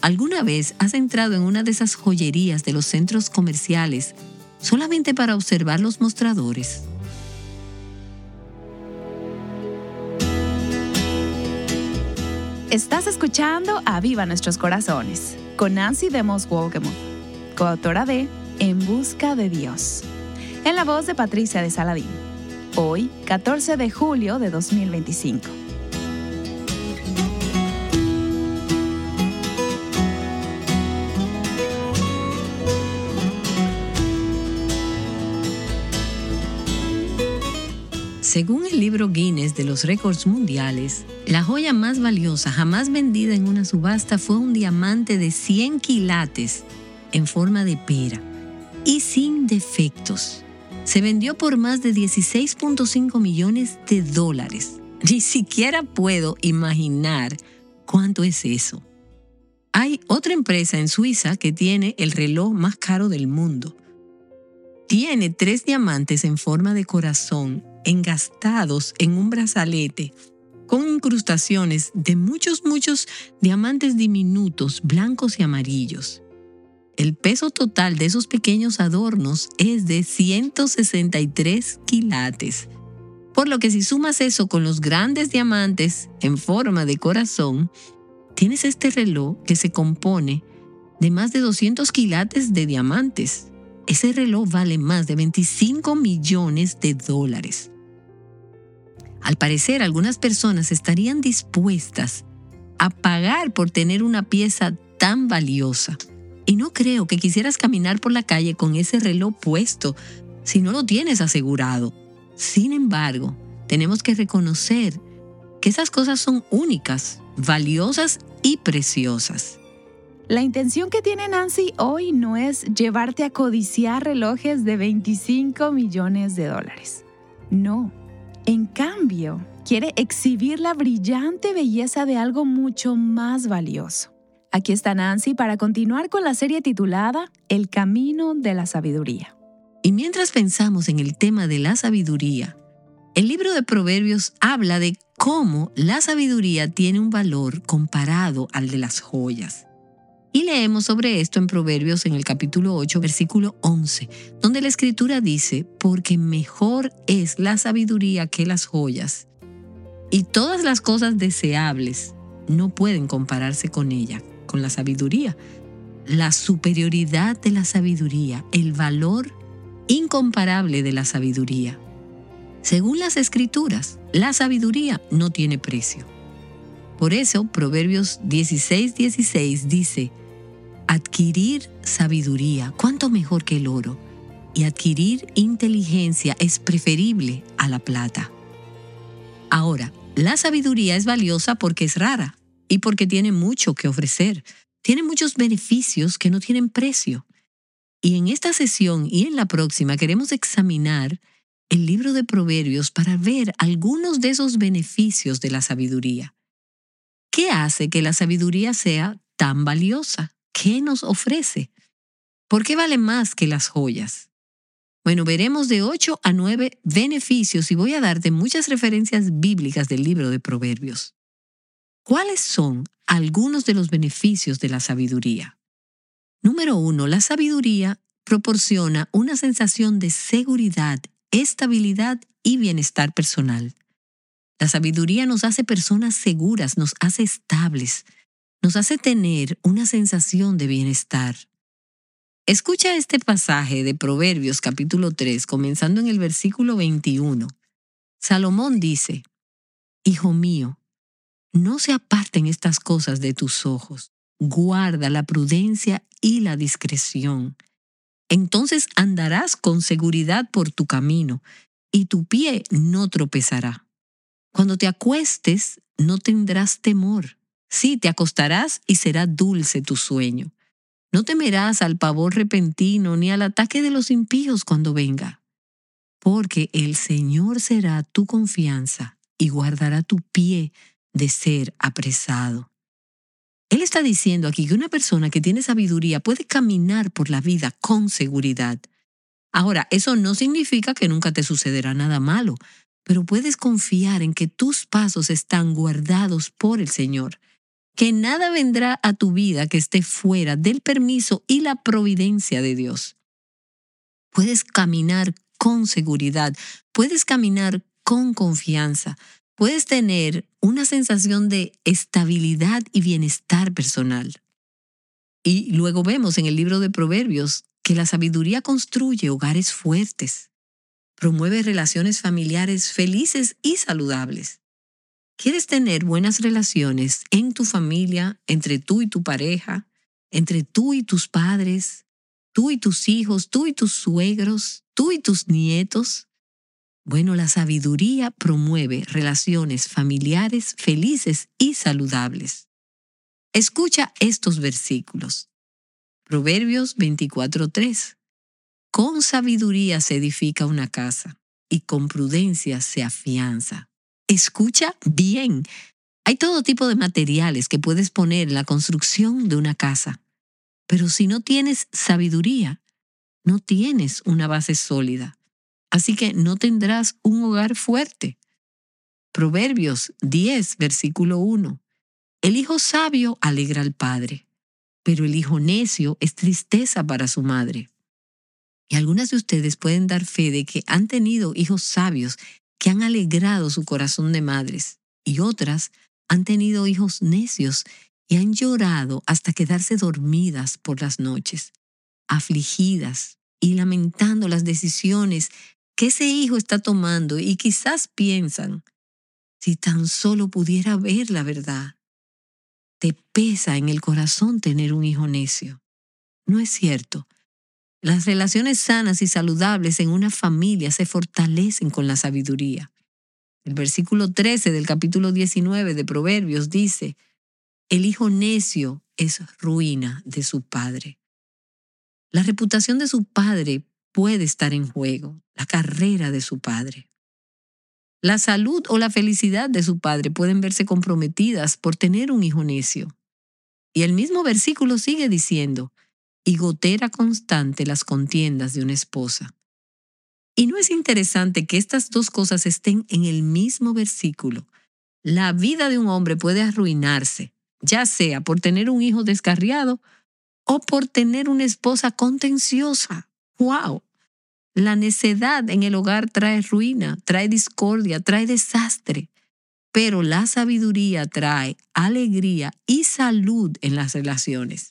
¿Alguna vez has entrado en una de esas joyerías de los centros comerciales solamente para observar los mostradores? Estás escuchando Aviva Nuestros Corazones con Nancy Demos Wolgemuth, coautora de En Busca de Dios, en la voz de Patricia de Saladín. Hoy, 14 de julio de 2025. Según el libro Guinness de los récords mundiales, la joya más valiosa jamás vendida en una subasta fue un diamante de 100 quilates en forma de pera y sin defectos. Se vendió por más de $16.5 millones. Ni siquiera puedo imaginar cuánto es eso. Hay otra empresa en Suiza que tiene el reloj más caro del mundo. Tiene 3 diamantes en forma de corazón engastados en un brazalete con incrustaciones de muchos diamantes diminutos, blancos y amarillos. El peso total de esos pequeños adornos es de 163 quilates, por lo que si sumas eso con los grandes diamantes en forma de corazón, tienes este reloj que se compone de más de 200 quilates de diamantes. Ese reloj vale más de $25 millones. Al parecer, algunas personas estarían dispuestas a pagar por tener una pieza tan valiosa. Y no creo que quisieras caminar por la calle con ese reloj puesto si no lo tienes asegurado. Sin embargo, tenemos que reconocer que esas cosas son únicas, valiosas y preciosas. La intención que tiene Nancy hoy no es llevarte a codiciar relojes de $25 millones. No. En cambio, quiere exhibir la brillante belleza de algo mucho más valioso. Aquí está Nancy para continuar con la serie titulada El Camino de la Sabiduría. Y mientras pensamos en el tema de la sabiduría, el libro de Proverbios habla de cómo la sabiduría tiene un valor comparado al de las joyas. Y leemos sobre esto en Proverbios en el capítulo 8, versículo 11, donde la Escritura dice, porque mejor es la sabiduría que las joyas, y todas las cosas deseables no pueden compararse con ella, con la sabiduría. La superioridad de la sabiduría, el valor incomparable de la sabiduría. Según las Escrituras, la sabiduría no tiene precio. Por eso, Proverbios 16:16 dice, adquirir sabiduría, ¿cuánto mejor que el oro? Y adquirir inteligencia es preferible a la plata. Ahora, la sabiduría es valiosa porque es rara y porque tiene mucho que ofrecer. Tiene muchos beneficios que no tienen precio. Y en esta sesión y en la próxima queremos examinar el libro de Proverbios para ver algunos de esos beneficios de la sabiduría. ¿Qué hace que la sabiduría sea tan valiosa? ¿Qué nos ofrece? ¿Por qué vale más que las joyas? Bueno, veremos de 8 a 9 beneficios y voy a darte muchas referencias bíblicas del libro de Proverbios. ¿Cuáles son algunos de los beneficios de la sabiduría? Número 1, la sabiduría proporciona una sensación de seguridad, estabilidad y bienestar personal. La sabiduría nos hace personas seguras, nos hace estables, nos hace tener una sensación de bienestar. Escucha este pasaje de Proverbios capítulo 3, comenzando en el versículo 21. Salomón dice, Hijo mío, no se aparten estas cosas de tus ojos. Guarda la prudencia y la discreción. Entonces andarás con seguridad por tu camino, y tu pie no tropezará. Cuando te acuestes, no tendrás temor. Sí, te acostarás y será dulce tu sueño. No temerás al pavor repentino ni al ataque de los impíos cuando venga. Porque el Señor será tu confianza y guardará tu pie de ser apresado. Él está diciendo aquí que una persona que tiene sabiduría puede caminar por la vida con seguridad. Ahora, eso no significa que nunca te sucederá nada malo, pero puedes confiar en que tus pasos están guardados por el Señor. que nada vendrá a tu vida que esté fuera del permiso y la providencia de Dios. Puedes caminar con seguridad, puedes caminar con confianza, puedes tener una sensación de estabilidad y bienestar personal. Y luego vemos en el libro de Proverbios que la sabiduría construye hogares fuertes, promueve relaciones familiares felices y saludables. ¿Quieres tener buenas relaciones en tu familia, entre tú y tu pareja, entre tú y tus padres, tú y tus hijos, tú y tus suegros, tú y tus nietos? Bueno, la sabiduría promueve relaciones familiares felices y saludables. Escucha estos versículos. Proverbios 24:3. Con sabiduría se edifica una casa y con prudencia se afianza. Escucha bien. Hay todo tipo de materiales que puedes poner en la construcción de una casa. Pero si no tienes sabiduría, no tienes una base sólida. Así que no tendrás un hogar fuerte. Proverbios 10, versículo 1. El hijo sabio alegra al padre, pero el hijo necio es tristeza para su madre. Y algunas de ustedes pueden dar fe de que han tenido hijos sabios que han alegrado su corazón de madres, y otras han tenido hijos necios y han llorado hasta quedarse dormidas por las noches, afligidas y lamentando las decisiones que ese hijo está tomando, y quizás piensan, si tan solo pudiera ver la verdad. Te pesa en el corazón tener un hijo necio. No es cierto. Las relaciones sanas y saludables en una familia se fortalecen con la sabiduría. El versículo 13 del capítulo 19 de Proverbios dice, el hijo necio es ruina de su padre. La reputación de su padre puede estar en juego, la carrera de su padre. La salud o la felicidad de su padre pueden verse comprometidas por tener un hijo necio. Y el mismo versículo sigue diciendo, y gotera constante las contiendas de una esposa. Y no es interesante que estas dos cosas estén en el mismo versículo. La vida de un hombre puede arruinarse, ya sea por tener un hijo descarriado o por tener una esposa contenciosa. ¡Wow! La necedad en el hogar trae ruina, trae discordia, trae desastre. Pero la sabiduría trae alegría y salud en las relaciones.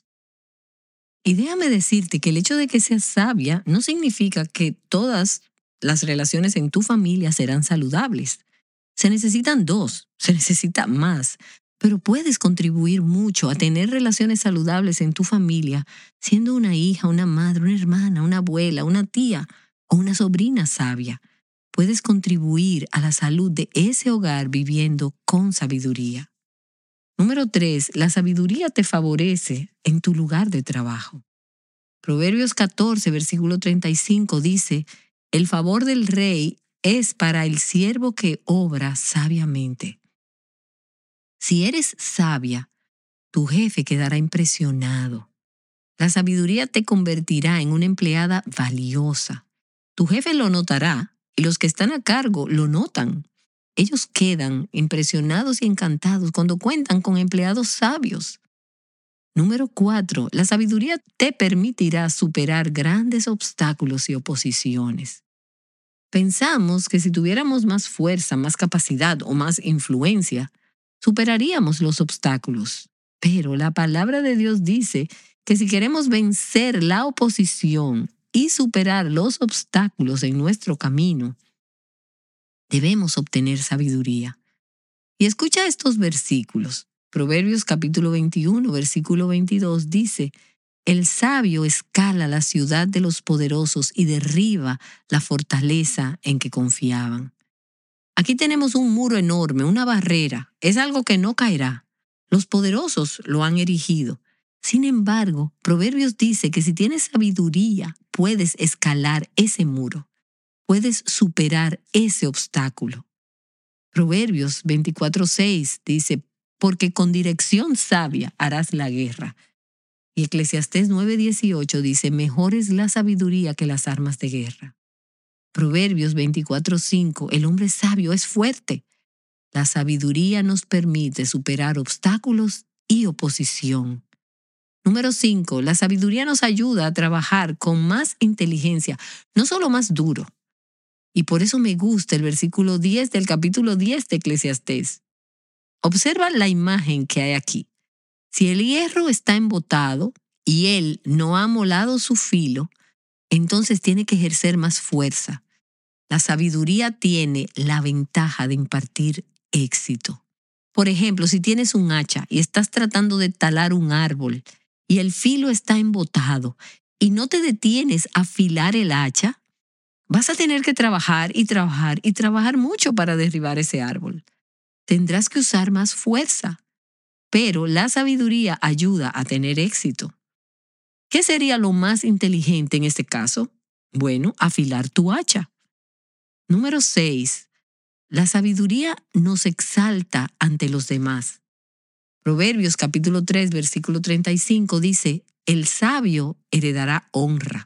Y déjame decirte que el hecho de que seas sabia no significa que todas las relaciones en tu familia serán saludables. Se necesitan dos, se necesita más, pero puedes contribuir mucho a tener relaciones saludables en tu familia siendo una hija, una madre, una hermana, una abuela, una tía o una sobrina sabia. Puedes contribuir a la salud de ese hogar viviendo con sabiduría. Número 3, la sabiduría te favorece en tu lugar de trabajo. Proverbios 14, versículo 35 dice, el favor del rey es para el siervo que obra sabiamente. Si eres sabia, tu jefe quedará impresionado. La sabiduría te convertirá en una empleada valiosa. Tu jefe lo notará y los que están a cargo lo notan. Ellos quedan impresionados y encantados cuando cuentan con empleados sabios. Número 4, la sabiduría te permitirá superar grandes obstáculos y oposiciones. Pensamos que si tuviéramos más fuerza, más capacidad o más influencia, superaríamos los obstáculos. Pero la palabra de Dios dice que si queremos vencer la oposición y superar los obstáculos en nuestro camino, debemos obtener sabiduría. Y escucha estos versículos. Proverbios capítulo 21, versículo 22 dice, el sabio escala la ciudad de los poderosos y derriba la fortaleza en que confiaban. Aquí tenemos un muro enorme, una barrera. Es algo que no caerá. Los poderosos lo han erigido. Sin embargo, Proverbios dice que si tienes sabiduría, puedes escalar ese muro. Puedes superar ese obstáculo. Proverbios 24:6 dice, porque con dirección sabia harás la guerra. Y Eclesiastés 9:18 dice, mejor es la sabiduría que las armas de guerra. Proverbios 24:5, el hombre sabio es fuerte. La sabiduría nos permite superar obstáculos y oposición. Número 5. La sabiduría nos ayuda a trabajar con más inteligencia, no solo más duro. Y por eso me gusta el versículo 10 del capítulo 10 de Eclesiastés. Observa la imagen que hay aquí. Si el hierro está embotado y él no ha molado su filo, entonces tiene que ejercer más fuerza. La sabiduría tiene la ventaja de impartir éxito. Por ejemplo, si tienes un hacha y estás tratando de talar un árbol y el filo está embotado y no te detienes a afilar el hacha, vas a tener que trabajar y trabajar y trabajar mucho para derribar ese árbol. Tendrás que usar más fuerza, pero la sabiduría ayuda a tener éxito. ¿Qué sería lo más inteligente en este caso? Bueno, afilar tu hacha. Número 6. La sabiduría nos exalta ante los demás. Proverbios capítulo 3, versículo 35 dice, el sabio heredará honra,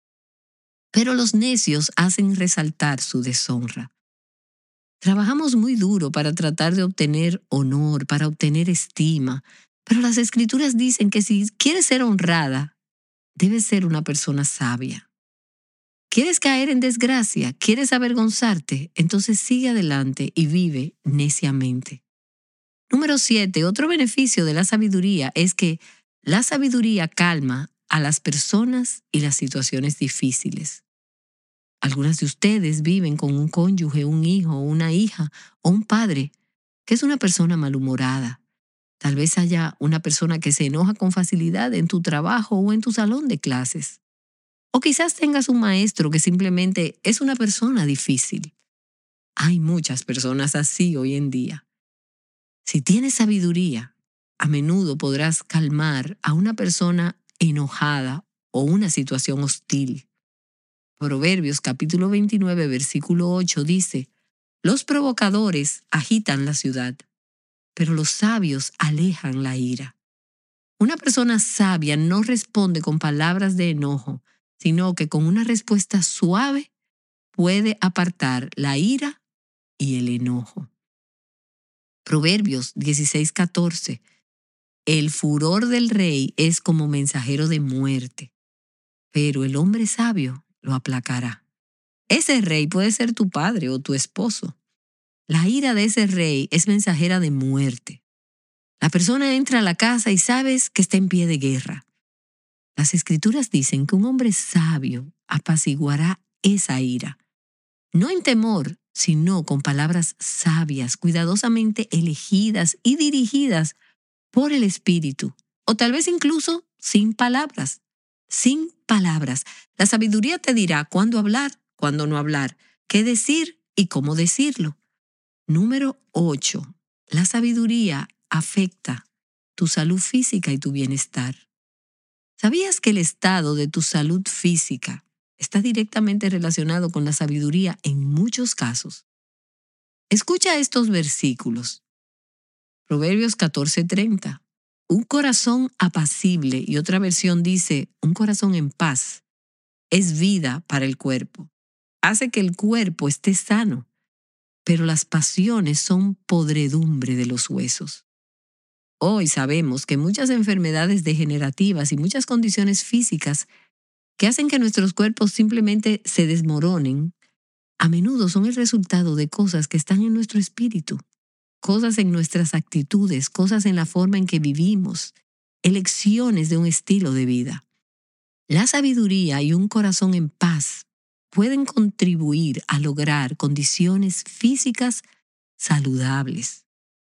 pero los necios hacen resaltar su deshonra. Trabajamos muy duro para tratar de obtener honor, para obtener estima, pero las escrituras dicen que si quieres ser honrada, debes ser una persona sabia. ¿Quieres caer en desgracia? ¿Quieres avergonzarte? Entonces sigue adelante y vive neciamente. Número 7. Otro beneficio de la sabiduría es que la sabiduría calma a las personas y las situaciones difíciles. Algunas de ustedes viven con un cónyuge, un hijo, una hija o un padre que es una persona malhumorada. Tal vez haya una persona que se enoja con facilidad en tu trabajo o en tu salón de clases. O quizás tengas un maestro que simplemente es una persona difícil. Hay muchas personas así hoy en día. Si tienes sabiduría, a menudo podrás calmar a una persona enojada o una situación hostil. Proverbios capítulo 29, versículo 8 dice, los provocadores agitan la ciudad, pero los sabios alejan la ira. Una persona sabia no responde con palabras de enojo, sino que con una respuesta suave puede apartar la ira y el enojo. Proverbios 16:14. El furor del rey es como mensajero de muerte, pero el hombre sabio lo aplacará. Ese rey puede ser tu padre o tu esposo. La ira de ese rey es mensajera de muerte. La persona entra a la casa y sabes que está en pie de guerra. Las escrituras dicen que un hombre sabio apaciguará esa ira, no en temor, sino con palabras sabias, cuidadosamente elegidas y dirigidas por el Espíritu, o tal vez incluso sin palabras. Sin palabras. La sabiduría te dirá cuándo hablar, cuándo no hablar, qué decir y cómo decirlo. Número 8. La sabiduría afecta tu salud física y tu bienestar. ¿Sabías que el estado de tu salud física está directamente relacionado con la sabiduría en muchos casos? Escucha estos versículos. Proverbios 14:30. Un corazón apacible, y otra versión dice, un corazón en paz, es vida para el cuerpo. Hace que el cuerpo esté sano, pero las pasiones son podredumbre de los huesos. Hoy sabemos que muchas enfermedades degenerativas y muchas condiciones físicas que hacen que nuestros cuerpos simplemente se desmoronen, a menudo son el resultado de cosas que están en nuestro espíritu, cosas en nuestras actitudes, cosas en la forma en que vivimos, elecciones de un estilo de vida. La sabiduría y un corazón en paz pueden contribuir a lograr condiciones físicas saludables.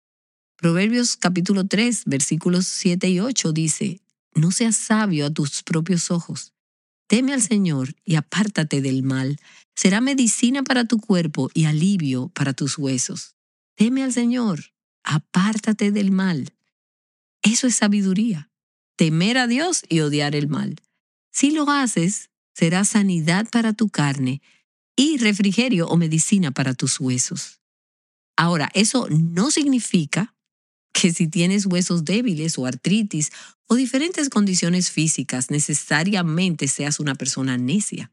Proverbios capítulo 3, versículos 7 y 8 dice, no seas sabio a tus propios ojos. Teme al Señor y apártate del mal. Será medicina para tu cuerpo y alivio para tus huesos. Teme al Señor, apártate del mal. Eso es sabiduría. Temer a Dios y odiar el mal. Si lo haces, será sanidad para tu carne y refrigerio o medicina para tus huesos. Ahora, eso no significa que si tienes huesos débiles o artritis o diferentes condiciones físicas, necesariamente seas una persona necia.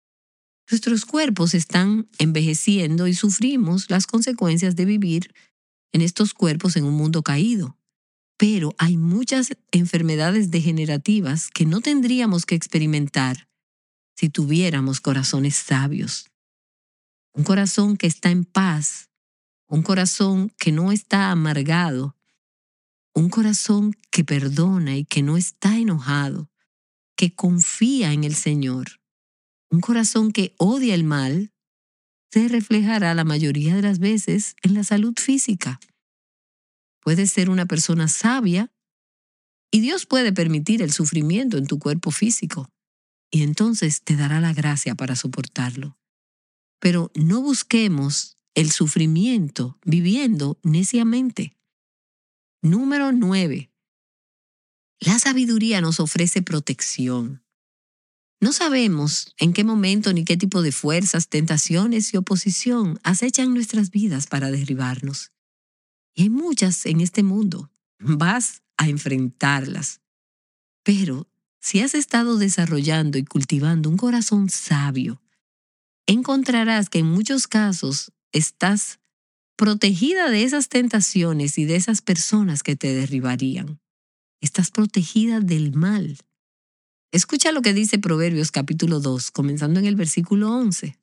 Nuestros cuerpos están envejeciendo y sufrimos las consecuencias de vivir en estos cuerpos en un mundo caído. Pero hay muchas enfermedades degenerativas que no tendríamos que experimentar si tuviéramos corazones sabios. Un corazón que está en paz, un corazón que no está amargado, un corazón que perdona y que no está enojado, que confía en el Señor. Un corazón que odia el mal se reflejará la mayoría de las veces en la salud física. Puedes ser una persona sabia y Dios puede permitir el sufrimiento en tu cuerpo físico y entonces te dará la gracia para soportarlo. Pero no busquemos el sufrimiento viviendo neciamente. Número 9. La sabiduría nos ofrece protección. No sabemos en qué momento ni qué tipo de fuerzas, tentaciones y oposición acechan nuestras vidas para derribarnos. Y hay muchas en este mundo. Vas a enfrentarlas. Pero si has estado desarrollando y cultivando un corazón sabio, encontrarás que en muchos casos estás protegida de esas tentaciones y de esas personas que te derribarían. Estás protegida del mal. Escucha lo que dice Proverbios capítulo 2, comenzando en el versículo 11.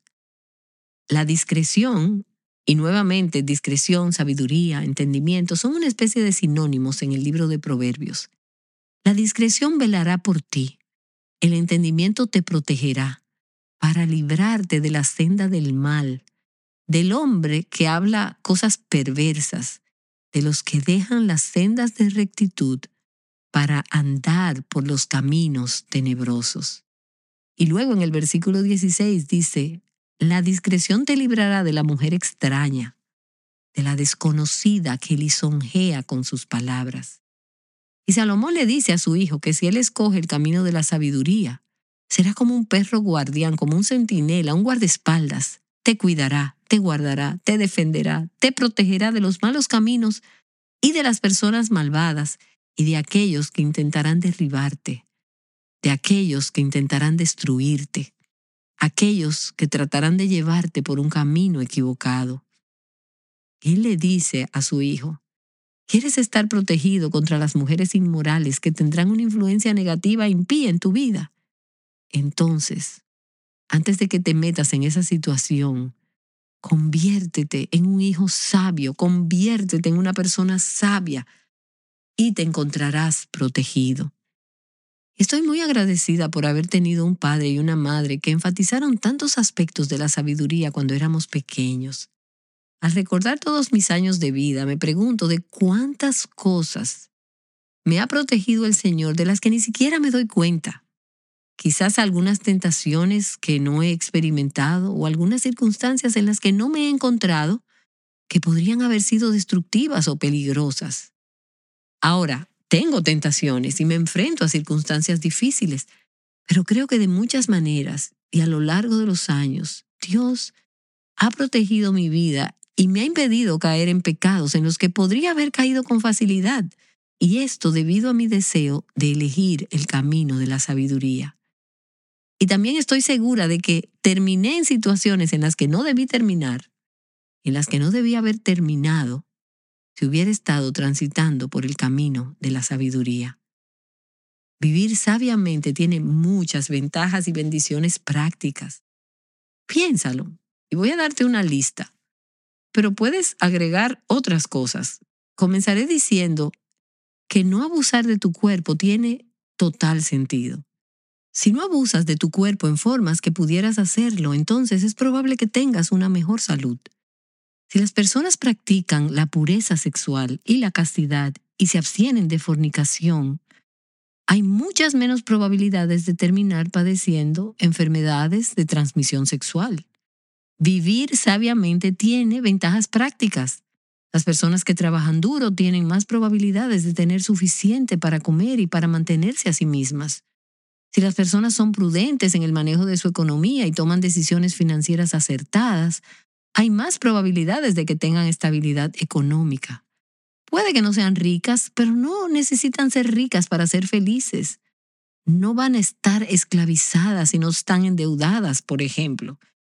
La discreción, y nuevamente discreción, sabiduría, entendimiento, son una especie de sinónimos en el libro de Proverbios. La discreción velará por ti. El entendimiento te protegerá para librarte de la senda del mal, del hombre que habla cosas perversas, de los que dejan las sendas de rectitud para andar por los caminos tenebrosos. Y luego en el versículo 16 dice, la discreción te librará de la mujer extraña, de la desconocida que lisonjea con sus palabras. Y Salomón le dice a su hijo que si él escoge el camino de la sabiduría, será como un perro guardián, como un centinela, un guardaespaldas. Te cuidará, te guardará, te defenderá, te protegerá de los malos caminos y de las personas malvadas y de aquellos que intentarán derribarte, de aquellos que intentarán destruirte, aquellos que tratarán de llevarte por un camino equivocado. Él le dice a su hijo, ¿quieres estar protegido contra las mujeres inmorales que tendrán una influencia negativa e impía en tu vida? Entonces, antes de que te metas en esa situación, conviértete en un hijo sabio, conviértete en una persona sabia y te encontrarás protegido. Estoy muy agradecida por haber tenido un padre y una madre que enfatizaron tantos aspectos de la sabiduría cuando éramos pequeños. Al recordar todos mis años de vida, me pregunto de cuántas cosas me ha protegido el Señor de las que ni siquiera me doy cuenta. Quizás algunas tentaciones que no he experimentado o algunas circunstancias en las que no me he encontrado que podrían haber sido destructivas o peligrosas. Ahora, tengo tentaciones y me enfrento a circunstancias difíciles, pero creo que de muchas maneras y a lo largo de los años, Dios ha protegido mi vida y me ha impedido caer en pecados en los que podría haber caído con facilidad, y esto debido a mi deseo de elegir el camino de la sabiduría. Y también estoy segura de que terminé en situaciones en las que no debí terminar, en las que no debí haber terminado, si hubiera estado transitando por el camino de la sabiduría. Vivir sabiamente tiene muchas ventajas y bendiciones prácticas. Piénsalo, y voy a darte una lista, pero puedes agregar otras cosas. Comenzaré diciendo que no abusar de tu cuerpo tiene total sentido. Si no abusas de tu cuerpo en formas que pudieras hacerlo, entonces es probable que tengas una mejor salud. Si las personas practican la pureza sexual y la castidad y se abstienen de fornicación, hay muchas menos probabilidades de terminar padeciendo enfermedades de transmisión sexual. Vivir sabiamente tiene ventajas prácticas. Las personas que trabajan duro tienen más probabilidades de tener suficiente para comer y para mantenerse a sí mismas. Si las personas son prudentes en el manejo de su economía y toman decisiones financieras acertadas, hay más probabilidades de que tengan estabilidad económica. Puede que no sean ricas, pero no necesitan ser ricas para ser felices. No van a estar esclavizadas y no están endeudadas, por ejemplo.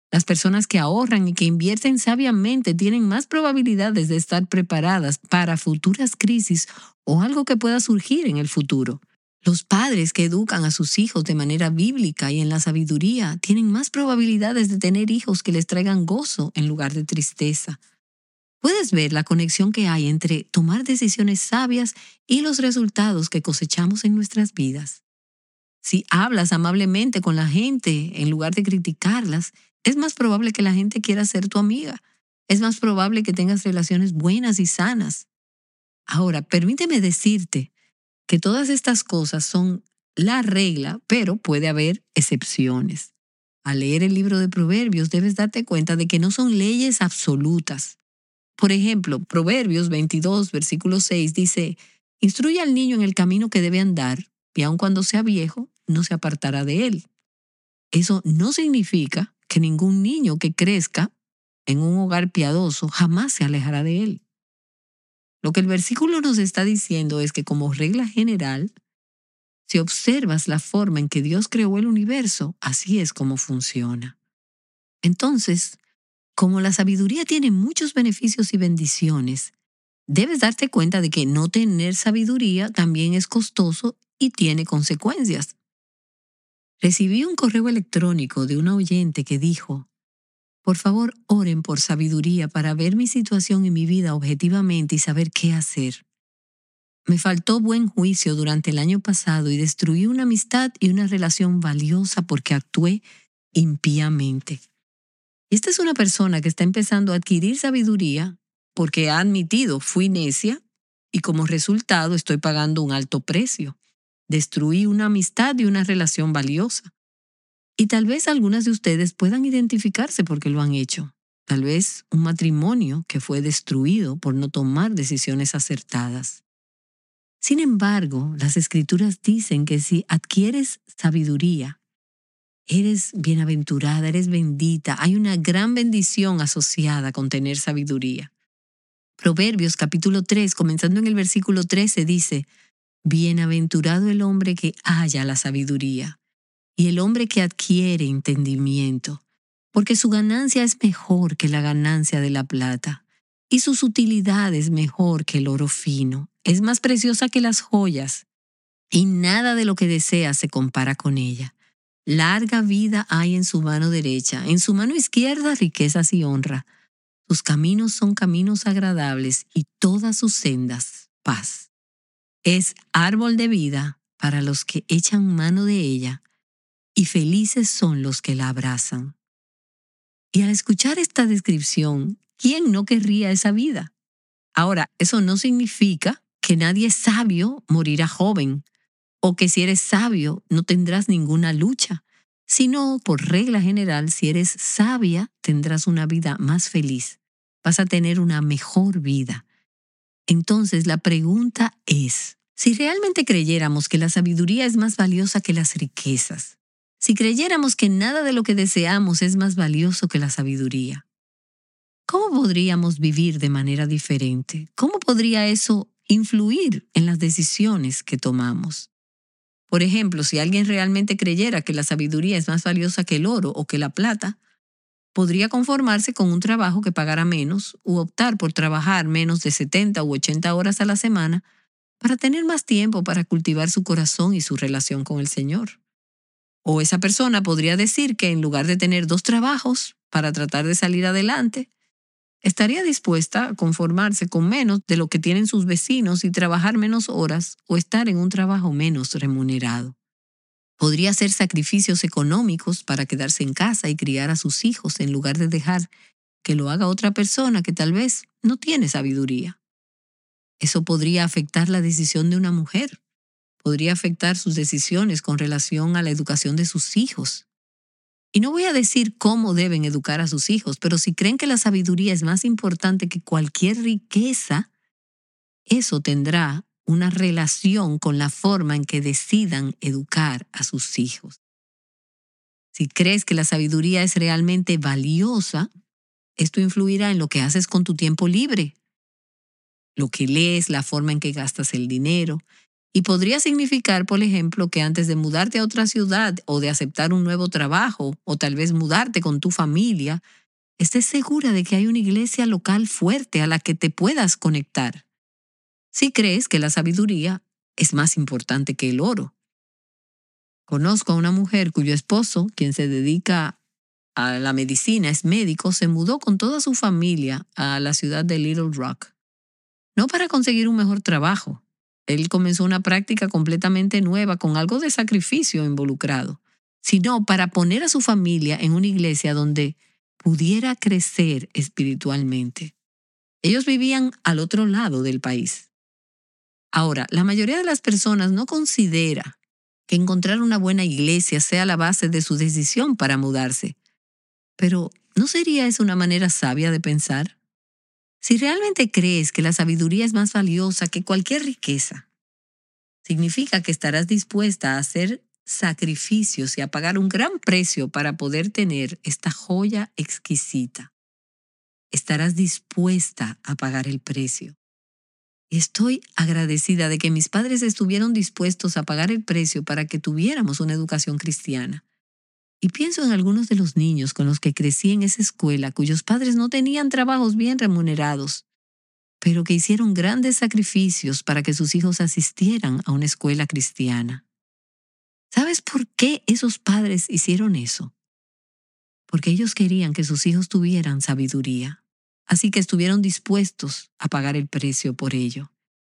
Las personas que ahorran y que invierten sabiamente tienen más probabilidades de estar preparadas para futuras crisis o algo que pueda surgir en el futuro. Los padres que educan a sus hijos de manera bíblica y en la sabiduría tienen más probabilidades de tener hijos que les traigan gozo en lugar de tristeza. Puedes ver la conexión que hay entre tomar decisiones sabias y los resultados que cosechamos en nuestras vidas. Si hablas amablemente con la gente en lugar de criticarlas, es más probable que la gente quiera ser tu amiga. Es más probable que tengas relaciones buenas y sanas. Ahora, permíteme decirte que todas estas cosas son la regla, pero puede haber excepciones. Al leer el libro de Proverbios debes darte cuenta de que no son leyes absolutas. Por ejemplo, Proverbios 22, versículo 6 dice, «Instruye al niño en el camino que debe andar, y aun cuando sea viejo, no se apartará de él». Eso no significa que ningún niño que crezca en un hogar piadoso jamás se alejará de él. Lo que el versículo nos está diciendo es que como regla general, si observas la forma en que Dios creó el universo, así es como funciona. Entonces, como la sabiduría tiene muchos beneficios y bendiciones, debes darte cuenta de que no tener sabiduría también es costoso y tiene consecuencias. Recibí un correo electrónico de una oyente que dijo, «Por favor, oren por sabiduría para ver mi situación y mi vida objetivamente y saber qué hacer. Me faltó buen juicio durante el año pasado y destruí una amistad y una relación valiosa porque actué impíamente». Esta es una persona que está empezando a adquirir sabiduría porque ha admitido, fui necia y como resultado estoy pagando un alto precio. Destruí una amistad y una relación valiosa. Y tal vez algunas de ustedes puedan identificarse porque lo han hecho. Tal vez un matrimonio que fue destruido por no tomar decisiones acertadas. Sin embargo, las Escrituras dicen que si adquieres sabiduría, eres bienaventurada, eres bendita. Hay una gran bendición asociada con tener sabiduría. Proverbios capítulo 3, comenzando en el versículo 13, dice, «Bienaventurado el hombre que halla la sabiduría, y el hombre que adquiere entendimiento, porque su ganancia es mejor que la ganancia de la plata, y sus utilidades mejor que el oro fino. Es más preciosa que las joyas, y nada de lo que desea se compara con ella. Larga vida hay en su mano derecha, en su mano izquierda riquezas y honra. Sus caminos son caminos agradables y todas sus sendas paz. Es árbol de vida para los que echan mano de ella, y felices son los que la abrazan». Y al escuchar esta descripción, ¿quién no querría esa vida? Ahora, eso no significa que nadie sabio morirá joven, o que si eres sabio no tendrás ninguna lucha, sino por regla general, si eres sabia, tendrás una vida más feliz. Vas a tener una mejor vida. Entonces la pregunta es, si realmente creyéramos que la sabiduría es más valiosa que las riquezas, si creyéramos que nada de lo que deseamos es más valioso que la sabiduría, ¿cómo podríamos vivir de manera diferente? ¿Cómo podría eso influir en las decisiones que tomamos? Por ejemplo, si alguien realmente creyera que la sabiduría es más valiosa que el oro o que la plata, podría conformarse con un trabajo que pagara menos u optar por trabajar menos de 70 u 80 horas a la semana para tener más tiempo para cultivar su corazón y su relación con el Señor. O esa persona podría decir que en lugar de tener 2 trabajos para tratar de salir adelante, estaría dispuesta a conformarse con menos de lo que tienen sus vecinos y trabajar menos horas o estar en un trabajo menos remunerado. Podría hacer sacrificios económicos para quedarse en casa y criar a sus hijos en lugar de dejar que lo haga otra persona que tal vez no tiene sabiduría. Eso podría afectar la decisión de una mujer. Podría afectar sus decisiones con relación a la educación de sus hijos. Y no voy a decir cómo deben educar a sus hijos, pero si creen que la sabiduría es más importante que cualquier riqueza, eso tendrá una relación con la forma en que decidan educar a sus hijos. Si crees que la sabiduría es realmente valiosa, esto influirá en lo que haces con tu tiempo libre, lo que lees, la forma en que gastas el dinero Y podría significar, por ejemplo, que antes de mudarte a otra ciudad o de aceptar un nuevo trabajo o tal vez mudarte con tu familia, estés segura de que hay una iglesia local fuerte a la que te puedas conectar. Si crees que la sabiduría es más importante que el oro. Conozco a una mujer cuyo esposo, quien se dedica a la medicina, es médico, se mudó con toda su familia a la ciudad de Little Rock. No para conseguir un mejor trabajo. Él comenzó una práctica completamente nueva con algo de sacrificio involucrado, sino para poner a su familia en una iglesia donde pudiera crecer espiritualmente. Ellos vivían al otro lado del país. Ahora, la mayoría de las personas no considera que encontrar una buena iglesia sea la base de su decisión para mudarse. Pero, ¿no sería esa una manera sabia de pensar? Si realmente crees que la sabiduría es más valiosa que cualquier riqueza, significa que estarás dispuesta a hacer sacrificios y a pagar un gran precio para poder tener esta joya exquisita. Estarás dispuesta a pagar el precio. Y estoy agradecida de que mis padres estuvieron dispuestos a pagar el precio para que tuviéramos una educación cristiana. Y pienso en algunos de los niños con los que crecí en esa escuela cuyos padres no tenían trabajos bien remunerados, pero que hicieron grandes sacrificios para que sus hijos asistieran a una escuela cristiana. ¿Sabes por qué esos padres hicieron eso? Porque ellos querían que sus hijos tuvieran sabiduría, así que estuvieron dispuestos a pagar el precio por ello.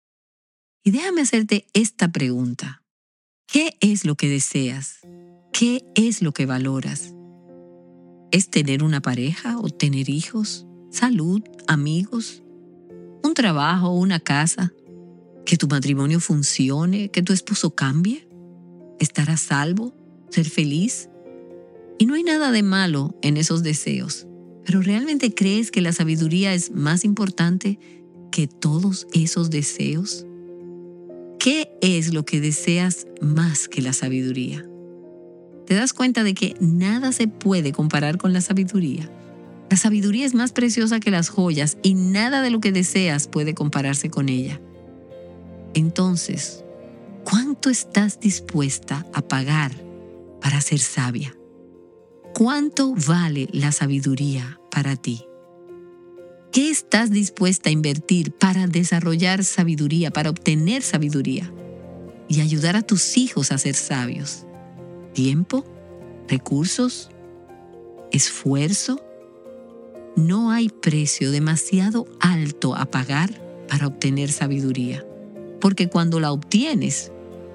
Y déjame hacerte esta pregunta. ¿Qué es lo que deseas? ¿Qué es lo que valoras? ¿Es tener una pareja o tener hijos? ¿Salud? ¿Amigos? ¿Un trabajo o una casa? ¿Que tu matrimonio funcione? ¿Que tu esposo cambie? ¿Estar a salvo? ¿Ser feliz? Y no hay nada de malo en esos deseos, pero ¿realmente crees que la sabiduría es más importante que todos esos deseos? ¿Qué es lo que deseas más que la sabiduría? ¿Te das cuenta de que nada se puede comparar con la sabiduría? La sabiduría es más preciosa que las joyas y nada de lo que deseas puede compararse con ella. Entonces, ¿cuánto estás dispuesta a pagar para ser sabia? ¿Cuánto vale la sabiduría para ti? ¿Qué estás dispuesta a invertir para desarrollar sabiduría, para obtener sabiduría y ayudar a tus hijos a ser sabios? ¿Tiempo? ¿Recursos? ¿Esfuerzo? No hay precio demasiado alto a pagar para obtener sabiduría, porque cuando la obtienes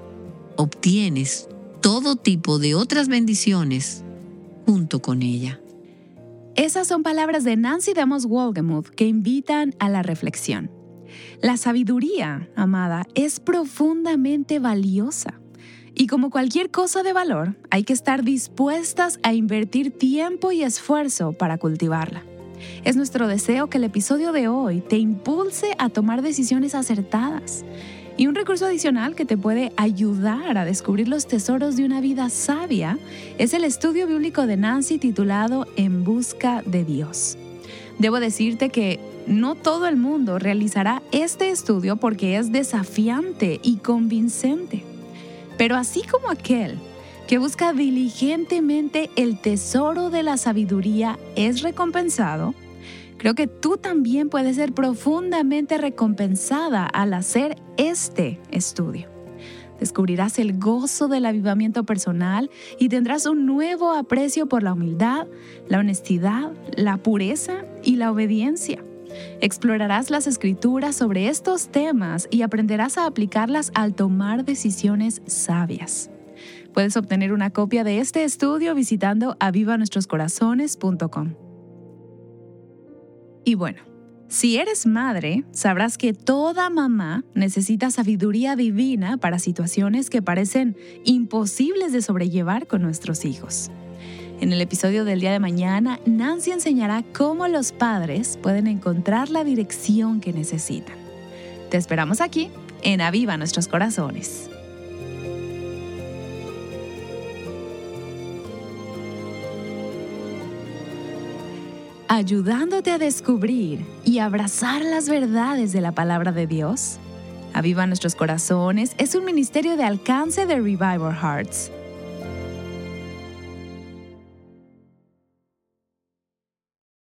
todo tipo de otras bendiciones junto con ella. Esas son palabras de Nancy DeMoss Wolgemuth que invitan a la reflexión. La sabiduría, amada, es profundamente valiosa. Y como cualquier cosa de valor, hay que estar dispuestas a invertir tiempo y esfuerzo para cultivarla. Es nuestro deseo que el episodio de hoy te impulse a tomar decisiones acertadas. Y un recurso adicional que te puede ayudar a descubrir los tesoros de una vida sabia es el estudio bíblico de Nancy titulado En busca de Dios. Debo decirte que no todo el mundo realizará este estudio porque es desafiante y convincente. Pero así como aquel que busca diligentemente el tesoro de la sabiduría es recompensado, creo que tú también puedes ser profundamente recompensada al hacer este estudio. Descubrirás el gozo del avivamiento personal y tendrás un nuevo aprecio por la humildad, la honestidad, la pureza y la obediencia. Explorarás las escrituras sobre estos temas y aprenderás a aplicarlas al tomar decisiones sabias. Puedes obtener una copia de este estudio visitando avivanuestroscorazones.com. Y bueno, si eres madre, sabrás que toda mamá necesita sabiduría divina para situaciones que parecen imposibles de sobrellevar con nuestros hijos. En el episodio del día de mañana, Nancy enseñará cómo los padres pueden encontrar la dirección que necesitan. Te esperamos aquí en Aviva Nuestros Corazones. Ayudándote a descubrir y abrazar las verdades de la palabra de Dios, Aviva Nuestros Corazones es un ministerio de alcance de Revive Our Hearts.